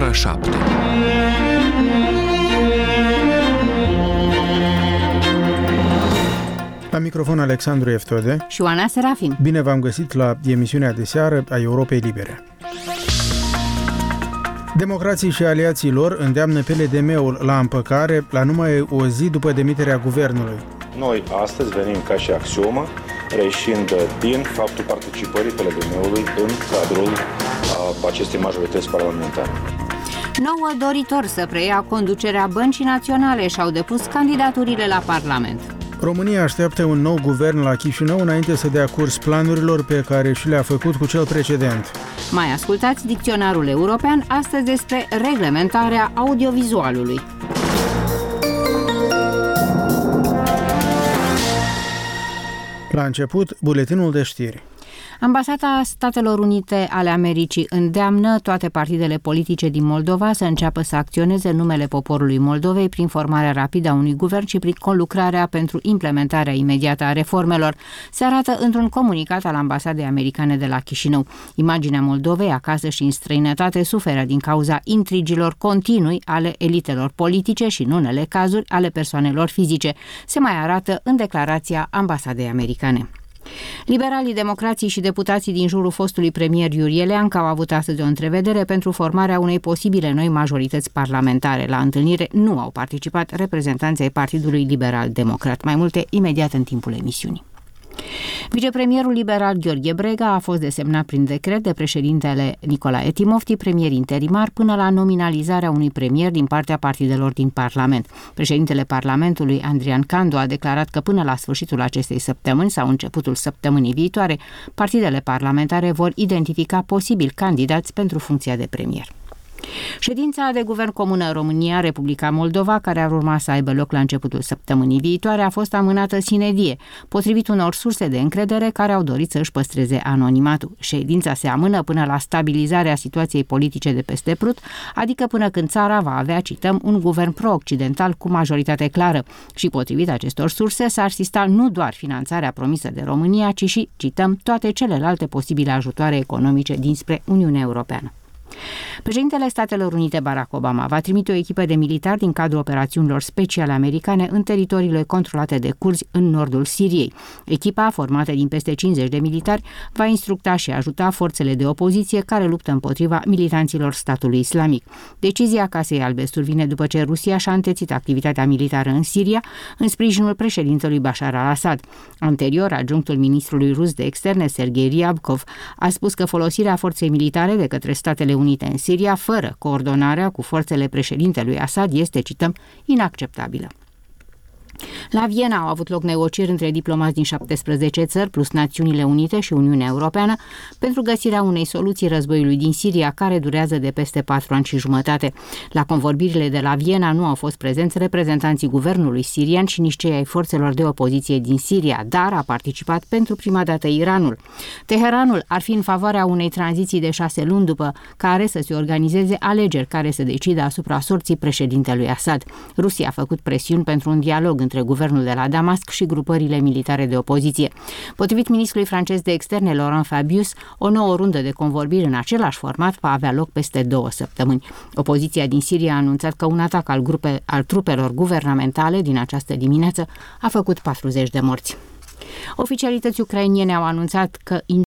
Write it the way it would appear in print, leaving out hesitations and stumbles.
ora 7. La microfon Alexandru Eftode și Oana Serafin. Bine v-am găsit la emisiunea de seară a Europei Libere. Democrații și aliații lor îndeamnă PLDM-ul la împăcare la numai o zi după demiterea guvernului. Noi astăzi venim ca și axiomă, reieșind din faptul participării PLDM-ului în cadrul acestei majorități parlamentare. 9 doritori să preia conducerea Băncii Naționale și-au depus candidaturile la Parlament. România așteaptă un nou guvern la Chișinău înainte să dea curs planurilor pe care și le-a făcut cu cel precedent. Mai ascultați dicționarul european astăzi despre reglementarea audiovizualului. La început, buletinul de știri. Ambasada Statelor Unite ale Americii îndeamnă toate partidele politice din Moldova să înceapă să acționeze în numele poporului Moldovei prin formarea rapidă a unui guvern și prin conlucrarea pentru implementarea imediată a reformelor, se arată într-un comunicat al ambasadei americane de la Chișinău. Imaginea Moldovei acasă și în străinătate suferă din cauza intrigilor continui ale elitelor politice și, în unele cazuri, ale persoanelor fizice, se mai arată în declarația ambasadei americane. Liberalii, democrații și deputații din jurul fostului premier Iurie Leancă au avut astăzi o întrevedere pentru formarea unei posibile noi majorități parlamentare. La întâlnire nu au participat reprezentanții ai Partidului Liberal Democrat. Mai multe imediat în timpul emisiunii. Vicepremierul liberal Gheorghe Brega a fost desemnat prin decret de președintele Nicolae Timofti, premier interimar, până la nominalizarea unui premier din partea partidelor din Parlament. Președintele Parlamentului, Andrian Candu, a declarat că până la sfârșitul acestei săptămâni sau începutul săptămânii viitoare, partidele parlamentare vor identifica posibil candidați pentru funcția de premier. Ședința de guvern comună România-Republica Moldova, care ar urma să aibă loc la începutul săptămânii viitoare, a fost amânată sine die, potrivit unor surse de încredere care au dorit să își păstreze anonimatul. Ședința se amână până la stabilizarea situației politice de peste Prut, adică până când țara va avea, cităm, un guvern pro-occidental cu majoritate clară și, potrivit acestor surse, s-ar asista nu doar finanțarea promisă de România, ci și, cităm, toate celelalte posibile ajutoare economice dinspre Uniunea Europeană. Președintele Statelor Unite Barack Obama va trimite o echipă de militari din cadrul operațiunilor speciale americane în teritoriile controlate de curzi în nordul Siriei. Echipa, formată din peste 50 de militari, va instructa și ajuta forțele de opoziție care luptă împotriva militanților statului islamic. Decizia Casei Albe survine după ce Rusia și-a întețit activitatea militară în Siria în sprijinul președintelui Bashar al-Assad. Anterior, adjunctul ministrului rus de externe, Sergei Ryabkov, a spus că folosirea forței militare de către Statele Unite în Siria, fără coordonarea cu forțele președintelui Assad, este, cităm, inacceptabilă. La Viena au avut loc negocieri între diplomați din 17 țări, plus Națiunile Unite și Uniunea Europeană, pentru găsirea unei soluții războiului din Siria, care durează de peste 4 ani și jumătate. La convorbirile de la Viena nu au fost prezenți reprezentanții guvernului sirian și nici cei ai forțelor de opoziție din Siria, dar a participat pentru prima dată Iranul. Teheranul ar fi în favoarea unei tranziții de 6 luni după care să se organizeze alegeri care să decidă asupra sorții președintelui Assad. Rusia a făcut presiuni pentru un dialog între guvernul de la Damasc și grupările militare de opoziție. Potrivit ministrului francez de externe Laurent Fabius, o nouă rundă de convorbiri în același format va avea loc peste 2 săptămâni. Opoziția din Siria a anunțat că un atac al trupelor guvernamentale din această dimineață a făcut 40 de morți. Oficialități ucrainene au anunțat că